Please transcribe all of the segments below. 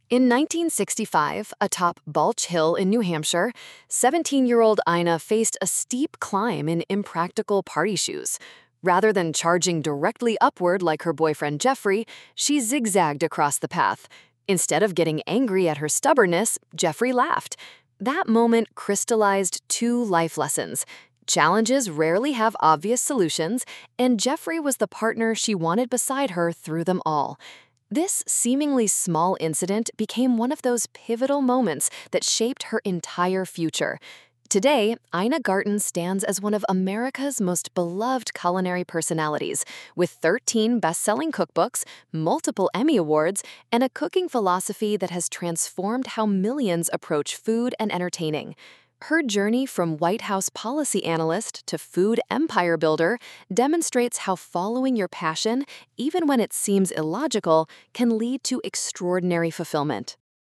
In 1965, atop Balch Hill in New Hampshire, 17-year-old Ina faced a steep climb in impractical party shoes. Rather than charging directly upward like her boyfriend Jeffrey, she zigzagged across the path. Instead of getting angry at her stubbornness, Jeffrey laughed. That moment crystallized two life lessons. Challenges rarely have obvious solutions, and Jeffrey was the partner she wanted beside her through them all. This seemingly small incident became one of those pivotal moments that shaped her entire future. Today, Ina Garten stands as one of America's most beloved culinary personalities, with 13 best-selling cookbooks, multiple Emmy Awards, and a cooking philosophy that has transformed how millions approach food and entertaining. Her journey from White House policy analyst to food empire builder demonstrates how following your passion, even when it seems illogical, can lead to extraordinary fulfillment.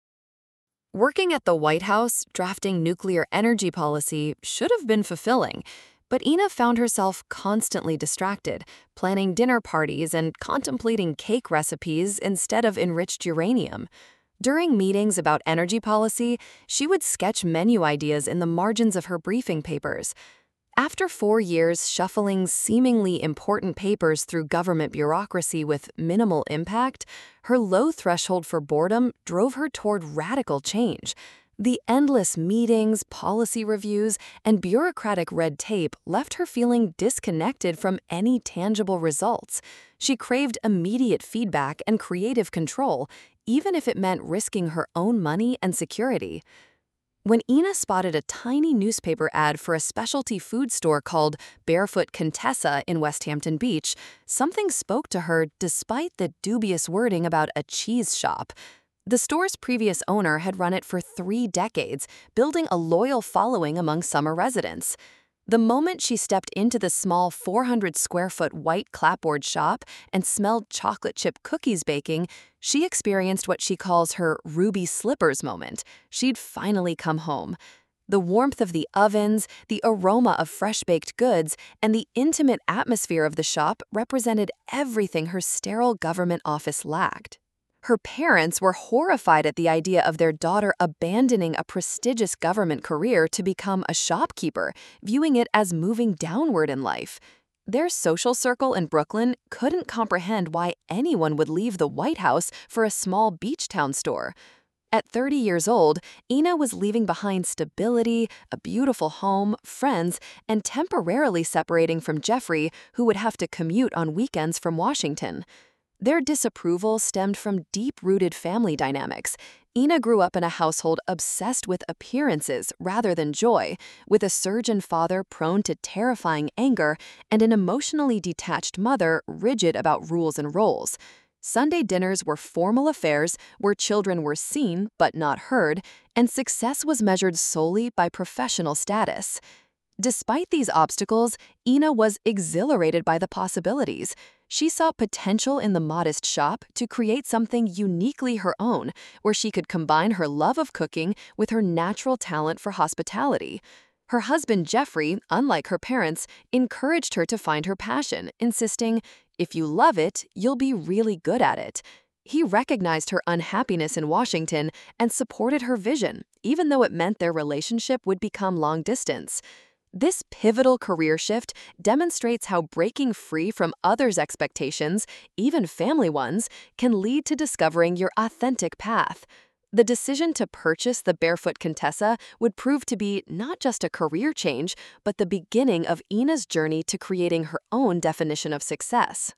Working at the White House, drafting nuclear energy policy should have been fulfilling, but Ina found herself constantly distracted, planning dinner parties and contemplating cake recipes instead of enriched uranium. During meetings about energy policy, she would sketch menu ideas in the margins of her briefing papers. After 4 years shuffling seemingly important papers through government bureaucracy with minimal impact, her low threshold for boredom drove her toward radical change. The endless meetings, policy reviews, and bureaucratic red tape left her feeling disconnected from any tangible results. She craved immediate feedback and creative control, even if it meant risking her own money and security. When Ina spotted a tiny newspaper ad for a specialty food store called Barefoot Contessa in West Hampton Beach, something spoke to her despite the dubious wording about a cheese shop. The store's previous owner had run it for 3 decades, building a loyal following among summer residents. The moment she stepped into the small 400-square-foot white clapboard shop and smelled chocolate chip cookies baking, she experienced what she calls her ruby slippers moment. She'd finally come home. The warmth of the ovens, the aroma of fresh-baked goods, and the intimate atmosphere of the shop represented everything her sterile government office lacked. Her parents were horrified at the idea of their daughter abandoning a prestigious government career to become a shopkeeper, viewing it as moving downward in life. Their social circle in Brooklyn couldn't comprehend why anyone would leave the White House for a small beach town store. At 30 years old, Ina was leaving behind stability, a beautiful home, friends, and temporarily separating from Jeffrey, who would have to commute on weekends from Washington. Their disapproval stemmed from deep-rooted family dynamics. Ina grew up in a household obsessed with appearances rather than joy, with a surgeon father prone to terrifying anger and an emotionally detached mother rigid about rules and roles. Sunday dinners were formal affairs where children were seen but not heard, and success was measured solely by professional status. Despite these obstacles, Ina was exhilarated by the possibilities. She saw potential in the modest shop to create something uniquely her own, where she could combine her love of cooking with her natural talent for hospitality. Her husband, Jeffrey, unlike her parents, encouraged her to find her passion, insisting, "If you love it, you'll be really good at it." He recognized her unhappiness in Washington and supported her vision, even though it meant their relationship would become long distance. This pivotal career shift demonstrates how breaking free from others' expectations, even family ones, can lead to discovering your authentic path. The decision to purchase the Barefoot Contessa would prove to be not just a career change, but the beginning of Ina's journey to creating her own definition of success.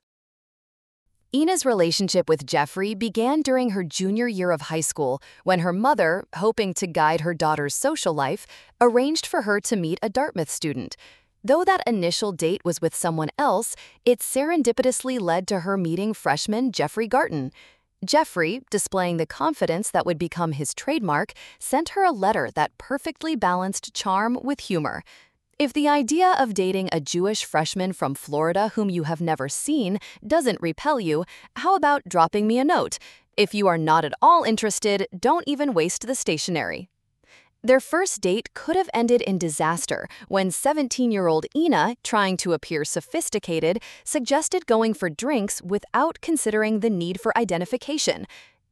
Ina's relationship with Jeffrey began during her junior year of high school when her mother, hoping to guide her daughter's social life, arranged for her to meet a Dartmouth student. Though that initial date was with someone else, it serendipitously led to her meeting freshman Jeffrey Garten. Jeffrey, displaying the confidence that would become his trademark, sent her a letter that perfectly balanced charm with humor. If the idea of dating a Jewish freshman from Florida whom you have never seen doesn't repel you, how about dropping me a note? If you are not at all interested, don't even waste the stationery. Their first date could have ended in disaster when 17-year-old Ina, trying to appear sophisticated, suggested going for drinks without considering the need for identification.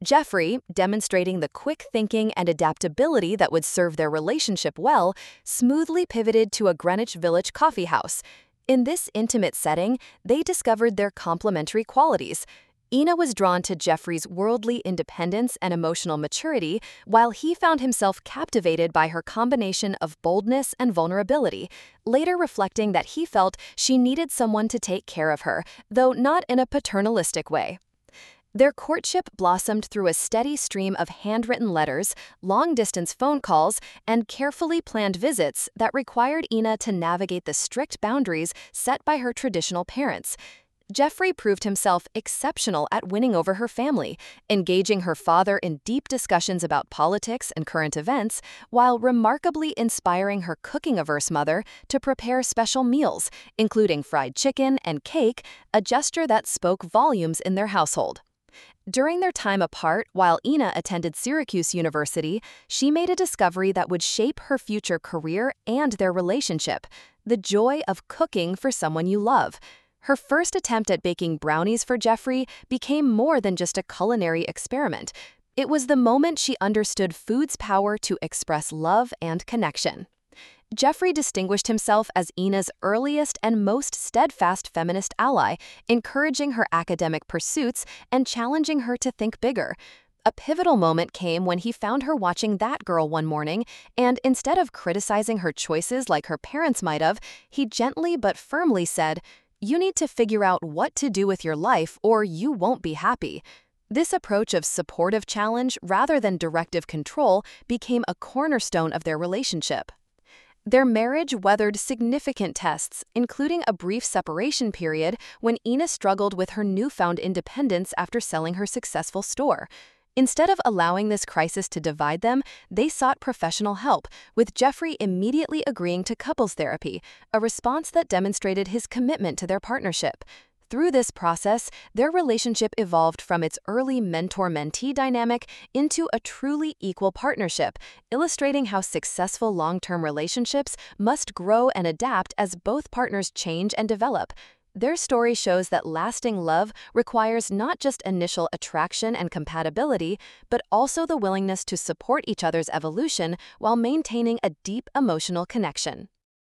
Jeffrey, demonstrating the quick thinking and adaptability that would serve their relationship well, smoothly pivoted to a Greenwich Village coffee house. In this intimate setting, they discovered their complementary qualities. Ina was drawn to Jeffrey's worldly independence and emotional maturity, while he found himself captivated by her combination of boldness and vulnerability, later reflecting that he felt she needed someone to take care of her, though not in a paternalistic way. Their courtship blossomed through a steady stream of handwritten letters, long-distance phone calls, and carefully planned visits that required Ina to navigate the strict boundaries set by her traditional parents. Jeffrey proved himself exceptional at winning over her family, engaging her father in deep discussions about politics and current events, while remarkably inspiring her cooking-averse mother to prepare special meals, including fried chicken and cake, a gesture that spoke volumes in their household. During their time apart, while Ina attended Syracuse University, she made a discovery that would shape her future career and their relationship: the joy of cooking for someone you love. Her first attempt at baking brownies for Jeffrey became more than just a culinary experiment. It was the moment she understood food's power to express love and connection. Jeffrey distinguished himself as Ina's earliest and most steadfast feminist ally, encouraging her academic pursuits and challenging her to think bigger. A pivotal moment came when he found her watching That Girl one morning, and instead of criticizing her choices like her parents might have, he gently but firmly said, "You need to figure out what to do with your life or you won't be happy." This approach of supportive challenge rather than directive control became a cornerstone of their relationship. Their marriage weathered significant tests, including a brief separation period when Ina struggled with her newfound independence after selling her successful store. Instead of allowing this crisis to divide them, they sought professional help, with Jeffrey immediately agreeing to couples therapy, a response that demonstrated his commitment to their partnership. Through this process, their relationship evolved from its early mentor-mentee dynamic into a truly equal partnership, illustrating how successful long-term relationships must grow and adapt as both partners change and develop. Their story shows that lasting love requires not just initial attraction and compatibility, but also the willingness to support each other's evolution while maintaining a deep emotional connection.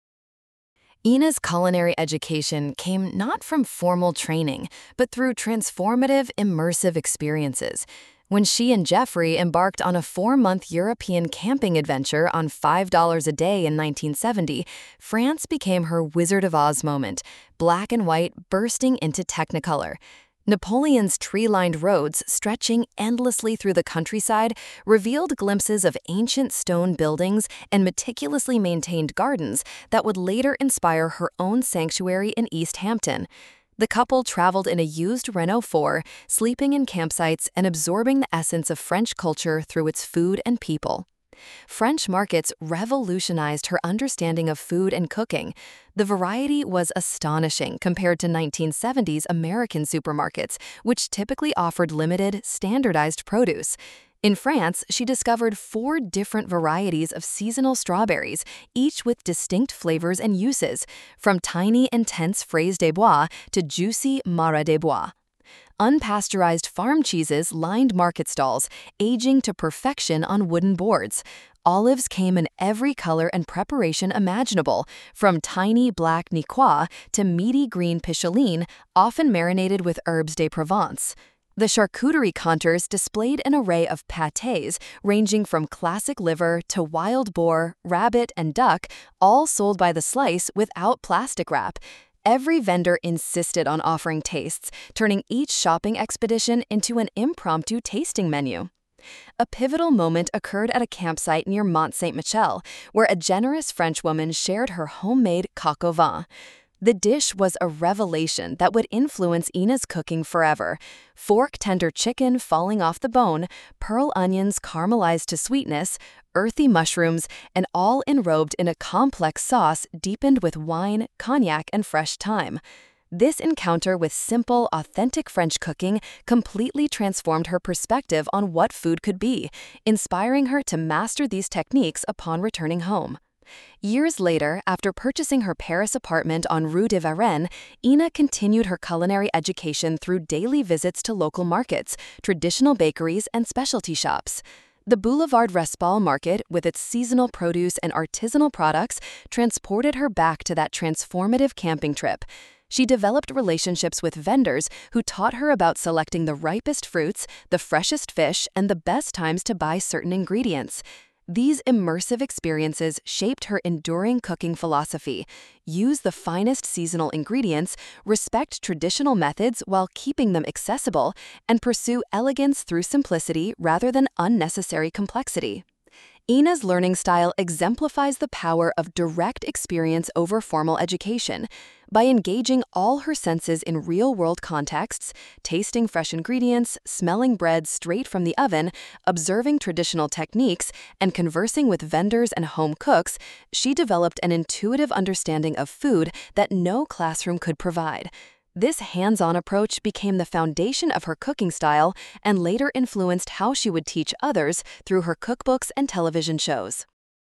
Ina's culinary education came not from formal training, but through transformative, immersive experiences. When she and Jeffrey embarked on a 4-month European camping adventure on $5 a day in 1970, France became her Wizard of Oz moment, black and white bursting into Technicolor. Napoleon's tree-lined roads stretching endlessly through the countryside revealed glimpses of ancient stone buildings and meticulously maintained gardens that would later inspire her own sanctuary in East Hampton. The couple traveled in a used Renault 4, sleeping in campsites and absorbing the essence of French culture through its food and people. French markets revolutionized her understanding of food and cooking. The variety was astonishing compared to 1970s American supermarkets, which typically offered limited, standardized produce. In France, she discovered 4 different varieties of seasonal strawberries, each with distinct flavors and uses, from tiny, intense fraise des bois to juicy Marais des Bois. Unpasteurized farm cheeses lined market stalls, aging to perfection on wooden boards. Olives came in every color and preparation imaginable, from tiny black Niçoise to meaty green Picholine, often marinated with herbes de Provence. The charcuterie counters displayed an array of pâtés ranging from classic liver to wild boar, rabbit, and duck, all sold by the slice without plastic wrap. Every vendor insisted on offering tastes, turning each shopping expedition into an impromptu tasting menu. A pivotal moment occurred at a campsite near Mont Saint-Michel, where a generous Frenchwoman shared her homemade coq au vin. The dish was a revelation that would influence Ina's cooking forever. Fork-tender chicken falling off the bone, pearl onions caramelized to sweetness, earthy mushrooms, and all enrobed in a complex sauce deepened with wine, cognac, and fresh thyme. This encounter with simple, authentic French cooking completely transformed her perspective on what food could be, inspiring her to master these techniques upon returning home. Years later, after purchasing her Paris apartment on Rue de Varenne, Ina continued her culinary education through daily visits to local markets, traditional bakeries, and specialty shops. The Boulevard Respal market, with its seasonal produce and artisanal products, transported her back to that transformative camping trip. She developed relationships with vendors who taught her about selecting the ripest fruits, the freshest fish, and the best times to buy certain ingredients. These immersive experiences shaped her enduring cooking philosophy: use the finest seasonal ingredients, respect traditional methods while keeping them accessible, and pursue elegance through simplicity rather than unnecessary complexity. Ina's learning style exemplifies the power of direct experience over formal education. By engaging all her senses in real-world contexts, tasting fresh ingredients, smelling bread straight from the oven, observing traditional techniques, and conversing with vendors and home cooks, she developed an intuitive understanding of food that no classroom could provide. This hands-on approach became the foundation of her cooking style and later influenced how she would teach others through her cookbooks and television shows.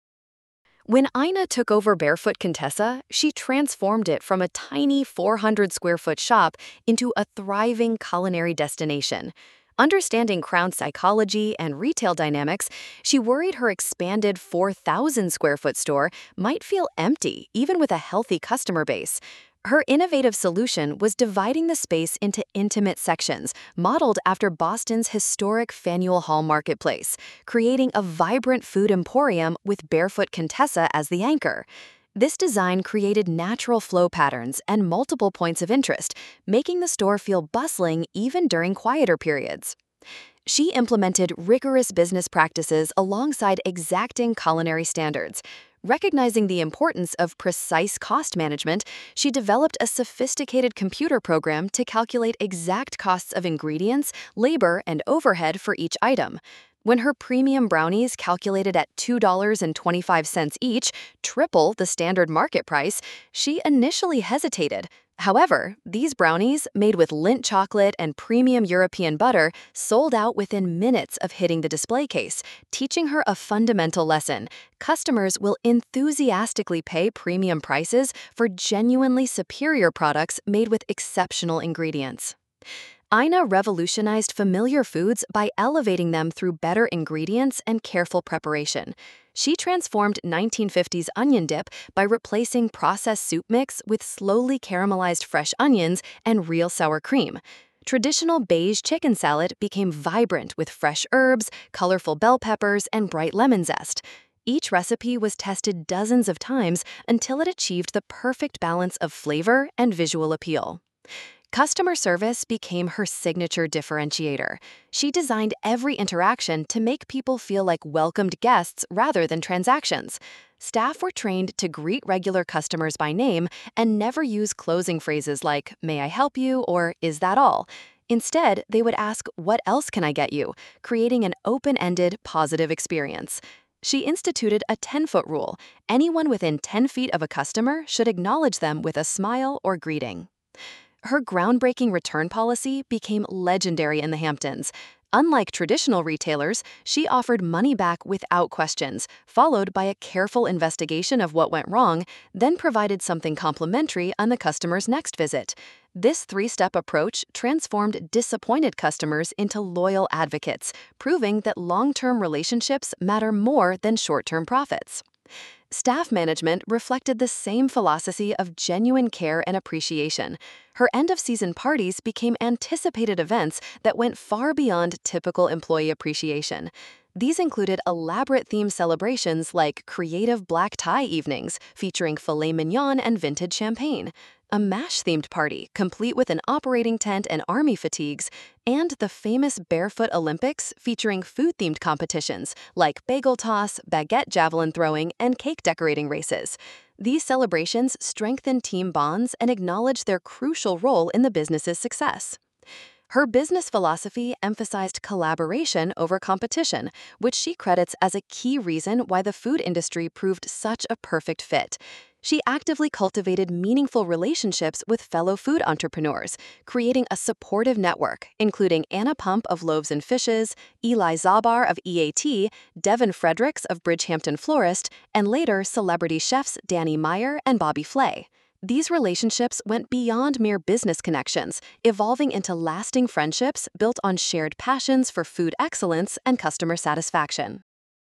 When Ina took over Barefoot Contessa, she transformed it from a tiny 400-square-foot shop into a thriving culinary destination. Understanding Crown's psychology and retail dynamics, she worried her expanded 4,000-square-foot store might feel empty, even with a healthy customer base. Her innovative solution was dividing the space into intimate sections, modeled after Boston's historic Faneuil Hall Marketplace, creating a vibrant food emporium with Barefoot Contessa as the anchor. This design created natural flow patterns and multiple points of interest, making the store feel bustling even during quieter periods. She implemented rigorous business practices alongside exacting culinary standards. Recognizing the importance of precise cost management, she developed a sophisticated computer program to calculate exact costs of ingredients, labor, and overhead for each item. When her premium brownies calculated at $2.25 each, triple the standard market price, she initially hesitated. However, these brownies, made with Lindt chocolate and premium European butter, sold out within minutes of hitting the display case, teaching her a fundamental lesson: customers will enthusiastically pay premium prices for genuinely superior products made with exceptional ingredients. Ina revolutionized familiar foods by elevating them through better ingredients and careful preparation. She transformed 1950s onion dip by replacing processed soup mix with slowly caramelized fresh onions and real sour cream. Traditional beige chicken salad became vibrant with fresh herbs, colorful bell peppers, and bright lemon zest. Each recipe was tested dozens of times until it achieved the perfect balance of flavor and visual appeal. Customer service became her signature differentiator. She designed every interaction to make people feel like welcomed guests rather than transactions. Staff were trained to greet regular customers by name and never use closing phrases like, "May I help you?" or "Is that all?" Instead, they would ask, "What else can I get you?" creating an open-ended, positive experience. She instituted a 10-foot rule. Anyone within 10 feet of a customer should acknowledge them with a smile or greeting. Her groundbreaking return policy became legendary in the Hamptons. Unlike traditional retailers, she offered money back without questions, followed by a careful investigation of what went wrong, then provided something complimentary on the customer's next visit. This three-step approach transformed disappointed customers into loyal advocates, proving that long-term relationships matter more than short-term profits. Staff management reflected the same philosophy of genuine care and appreciation. Her end-of-season parties became anticipated events that went far beyond typical employee appreciation. These included elaborate theme celebrations like creative black tie evenings featuring filet mignon and vintage champagne, a MASH-themed party complete with an operating tent and army fatigues, and the famous Barefoot Olympics featuring food-themed competitions like bagel toss, baguette javelin throwing, and cake decorating races. These celebrations strengthened team bonds and acknowledged their crucial role in the business's success. Her business philosophy emphasized collaboration over competition, which she credits as a key reason why the food industry proved such a perfect fit. She actively cultivated meaningful relationships with fellow food entrepreneurs, creating a supportive network, including Anna Pump of Loaves and Fishes, Eli Zabar of EAT, Devin Fredericks of Bridgehampton Florist, and later celebrity chefs Danny Meyer and Bobby Flay. These relationships went beyond mere business connections, evolving into lasting friendships built on shared passions for food excellence and customer satisfaction.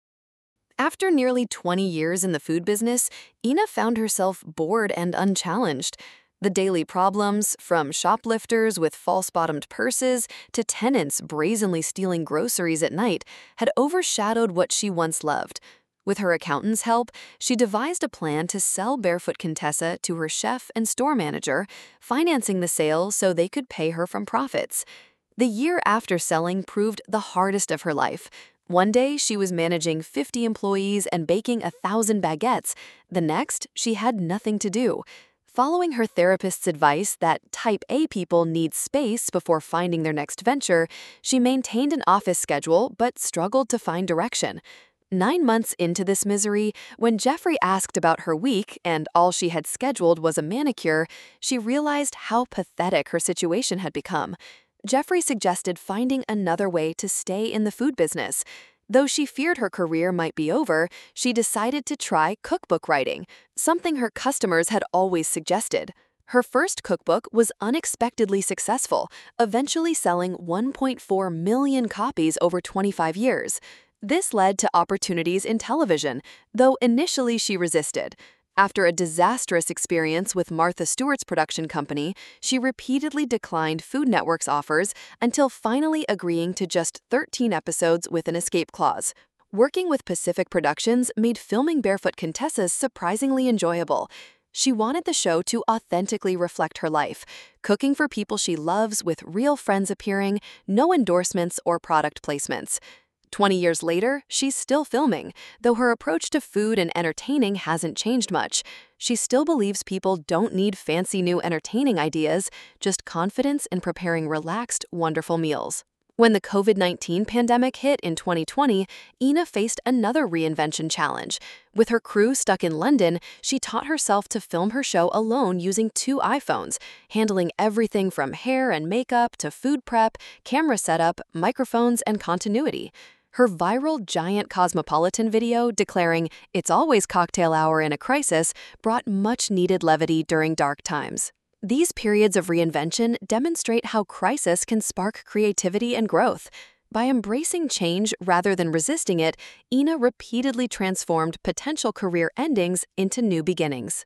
After nearly 20 years in the food business, Ina found herself bored and unchallenged. The daily problems, from shoplifters with false-bottomed purses to tenants brazenly stealing groceries at night, had overshadowed what she once loved. With her accountant's help, she devised a plan to sell Barefoot Contessa to her chef and store manager, financing the sale so they could pay her from profits. The year after selling proved the hardest of her life. One day, she was managing 50 employees and baking 1,000 baguettes. The next, she had nothing to do. Following her therapist's advice that Type A people need space before finding their next venture, she maintained an office schedule but struggled to find direction. 9 months into this misery, when Jeffrey asked about her week and all she had scheduled was a manicure, she realized how pathetic her situation had become. Jeffrey suggested finding another way to stay in the food business. Though she feared her career might be over, she decided to try cookbook writing, something her customers had always suggested. Her first cookbook was unexpectedly successful, eventually selling 1.4 million copies over 25 years. This led to opportunities in television, though initially she resisted. After a disastrous experience with Martha Stewart's production company, she repeatedly declined Food Network's offers until finally agreeing to just 13 episodes with an escape clause. Working with Pacific Productions made filming Barefoot Contessa surprisingly enjoyable. She wanted the show to authentically reflect her life, cooking for people she loves with real friends appearing, no endorsements or product placements. 20 years later, she's still filming, though her approach to food and entertaining hasn't changed much. She still believes people don't need fancy new entertaining ideas, just confidence in preparing relaxed, wonderful meals. When the COVID-19 pandemic hit in 2020, Ina faced another reinvention challenge. With her crew stuck in London, she taught herself to film her show alone using 2 iPhones, handling everything from hair and makeup to food prep, camera setup, microphones, and continuity. Her viral giant Cosmopolitan video declaring, "It's always cocktail hour in a crisis," brought much-needed levity during dark times. These periods of reinvention demonstrate how crisis can spark creativity and growth. By embracing change rather than resisting it, Ina repeatedly transformed potential career endings into new beginnings.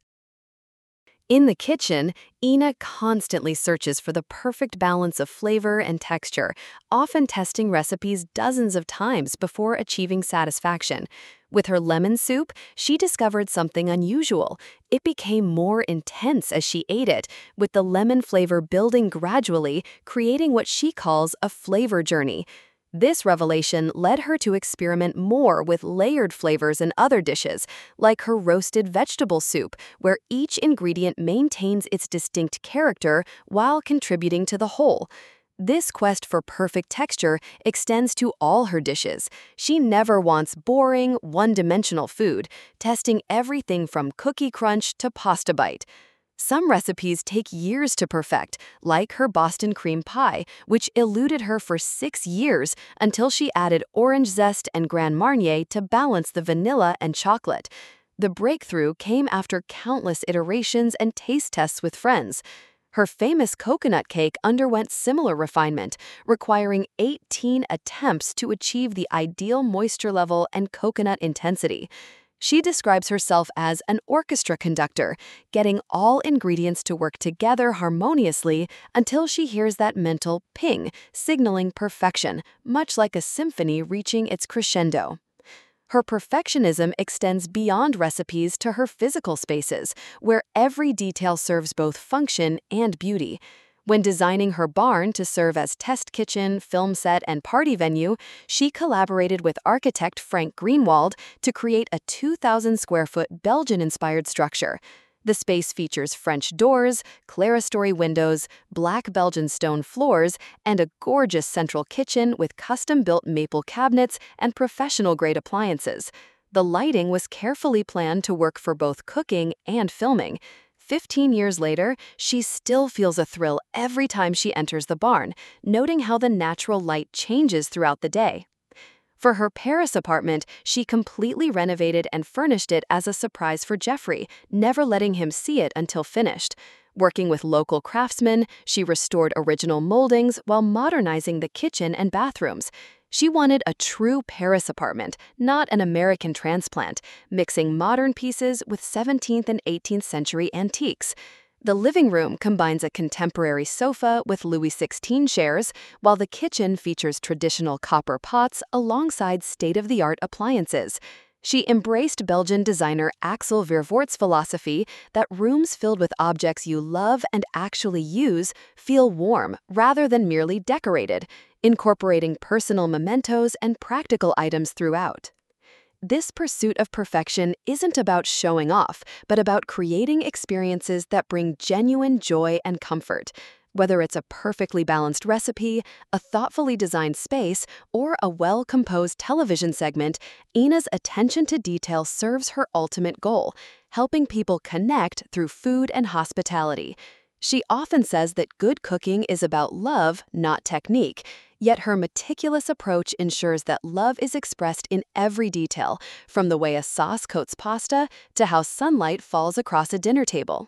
In the kitchen, Ina constantly searches for the perfect balance of flavor and texture, often testing recipes dozens of times before achieving satisfaction. With her lemon soup, she discovered something unusual. It became more intense as she ate it, with the lemon flavor building gradually, creating what she calls a flavor journey. This revelation led her to experiment more with layered flavors in other dishes, like her roasted vegetable soup, where each ingredient maintains its distinct character while contributing to the whole. This quest for perfect texture extends to all her dishes. She never wants boring, one-dimensional food, testing everything from cookie crunch to pasta bite. Some recipes take years to perfect, like her Boston cream pie, which eluded her for 6 years until she added orange zest and Grand Marnier to balance the vanilla and chocolate. The breakthrough came after countless iterations and taste tests with friends. Her famous coconut cake underwent similar refinement, requiring 18 attempts to achieve the ideal moisture level and coconut intensity. She describes herself as an orchestra conductor, getting all ingredients to work together harmoniously until she hears that mental ping, signaling perfection, much like a symphony reaching its crescendo. Her perfectionism extends beyond recipes to her physical spaces, where every detail serves both function and beauty. When designing her barn to serve as test kitchen, film set, and party venue, she collaborated with architect Frank Greenwald to create a 2,000-square-foot Belgian-inspired structure. The space features French doors, clerestory windows, black Belgian stone floors, and a gorgeous central kitchen with custom-built maple cabinets and professional-grade appliances. The lighting was carefully planned to work for both cooking and filming. 15 years later, she still feels a thrill every time she enters the barn, noting how the natural light changes throughout the day. For her Paris apartment, she completely renovated and furnished it as a surprise for Jeffrey, never letting him see it until finished. Working with local craftsmen, she restored original moldings while modernizing the kitchen and bathrooms. She wanted a true Paris apartment, not an American transplant, mixing modern pieces with 17th and 18th century antiques. The living room combines a contemporary sofa with Louis XVI chairs, while the kitchen features traditional copper pots alongside state-of-the-art appliances. She embraced Belgian designer Axel Vervoort's philosophy that rooms filled with objects you love and actually use feel warm rather than merely decorated, incorporating personal mementos and practical items throughout. This pursuit of perfection isn't about showing off, but about creating experiences that bring genuine joy and comfort. Whether it's a perfectly balanced recipe, a thoughtfully designed space, or a well-composed television segment, Ina's attention to detail serves her ultimate goal, helping people connect through food and hospitality. She often says that good cooking is about love, not technique, yet her meticulous approach ensures that love is expressed in every detail, from the way a sauce coats pasta to how sunlight falls across a dinner table.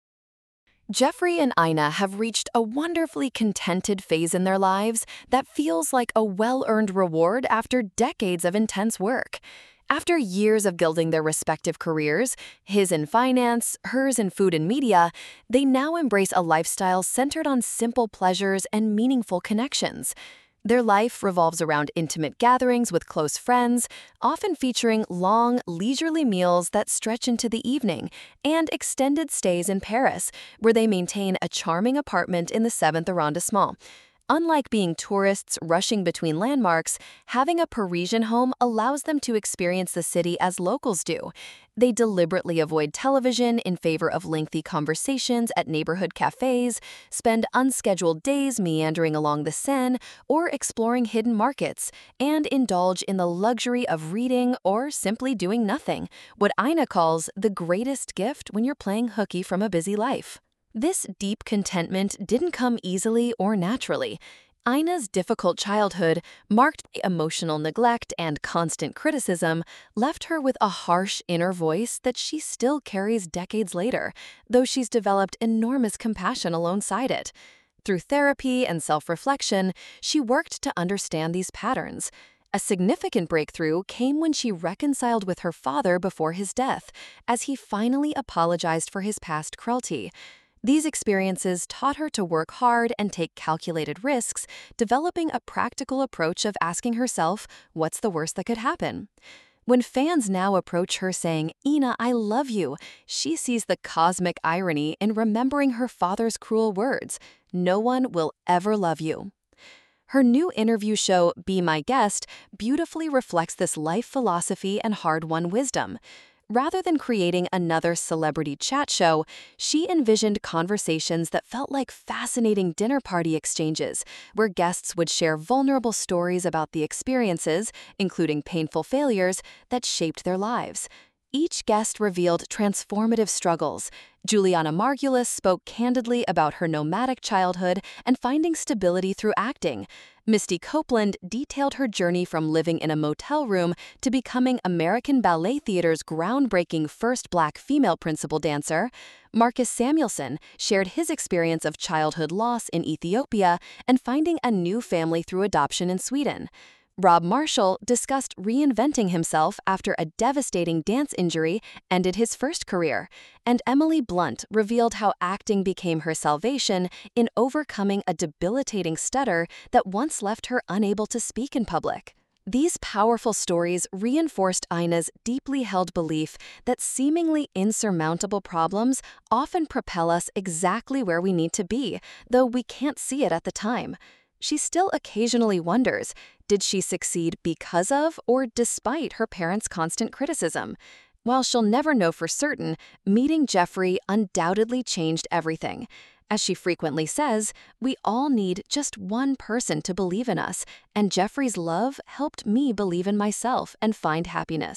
Jeffrey and Ina have reached a wonderfully contented phase in their lives that feels like a well-earned reward after decades of intense work. After years of building their respective careers, his in finance, hers in food and media, they now embrace a lifestyle centered on simple pleasures and meaningful connections. Their life revolves around intimate gatherings with close friends, often featuring long, leisurely meals that stretch into the evening, and extended stays in Paris, where they maintain a charming apartment in the 7th arrondissement. Unlike being tourists rushing between landmarks, having a Parisian home allows them to experience the city as locals do. They deliberately avoid television in favor of lengthy conversations at neighborhood cafes, spend unscheduled days meandering along the Seine or exploring hidden markets, and indulge in the luxury of reading or simply doing nothing, what Ina calls the greatest gift when you're playing hooky from a busy life. This deep contentment didn't come easily or naturally. Ina's difficult childhood, marked by emotional neglect and constant criticism, left her with a harsh inner voice that she still carries decades later, though she's developed enormous compassion alongside it. Through therapy and self-reflection, she worked to understand these patterns. A significant breakthrough came when she reconciled with her father before his death, as he finally apologized for his past cruelty. These experiences taught her to work hard and take calculated risks, developing a practical approach of asking herself, what's the worst that could happen? When fans now approach her saying, "Ina, I love you," she sees the cosmic irony in remembering her father's cruel words, "No one will ever love you." Her new interview show, Be My Guest, beautifully reflects this life philosophy and hard-won wisdom. Rather than creating another celebrity chat show, she envisioned conversations that felt like fascinating dinner party exchanges, where guests would share vulnerable stories about the experiences, including painful failures, that shaped their lives. Each guest revealed transformative struggles. Juliana Margulis spoke candidly about her nomadic childhood and finding stability through acting. Misty Copeland detailed her journey from living in a motel room to becoming American Ballet Theater's groundbreaking first Black female principal dancer. Marcus Samuelson shared his experience of childhood loss in Ethiopia and finding a new family through adoption in Sweden. Rob Marshall discussed reinventing himself after a devastating dance injury ended his first career, and Emily Blunt revealed how acting became her salvation in overcoming a debilitating stutter that once left her unable to speak in public. These powerful stories reinforced Ina's deeply held belief that seemingly insurmountable problems often propel us exactly where we need to be, though we can't see it at the time. She still occasionally wonders, did she succeed because of or despite her parents' constant criticism? While she'll never know for certain, meeting Jeffrey undoubtedly changed everything. As she frequently says, we all need just one person to believe in us, and Jeffrey's love helped me believe in myself and find happiness.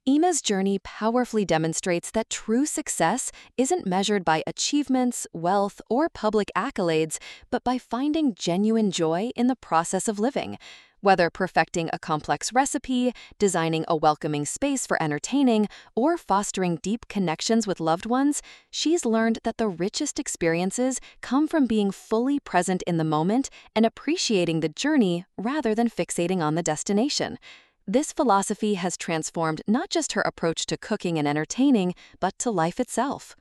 Ema's journey powerfully demonstrates that true success isn't measured by achievements, wealth, or public accolades, but by finding genuine joy in the process of living. Whether perfecting a complex recipe, designing a welcoming space for entertaining, or fostering deep connections with loved ones, she's learned that the richest experiences come from being fully present in the moment and appreciating the journey rather than fixating on the destination. This philosophy has transformed not just her approach to cooking and entertaining, but to life itself.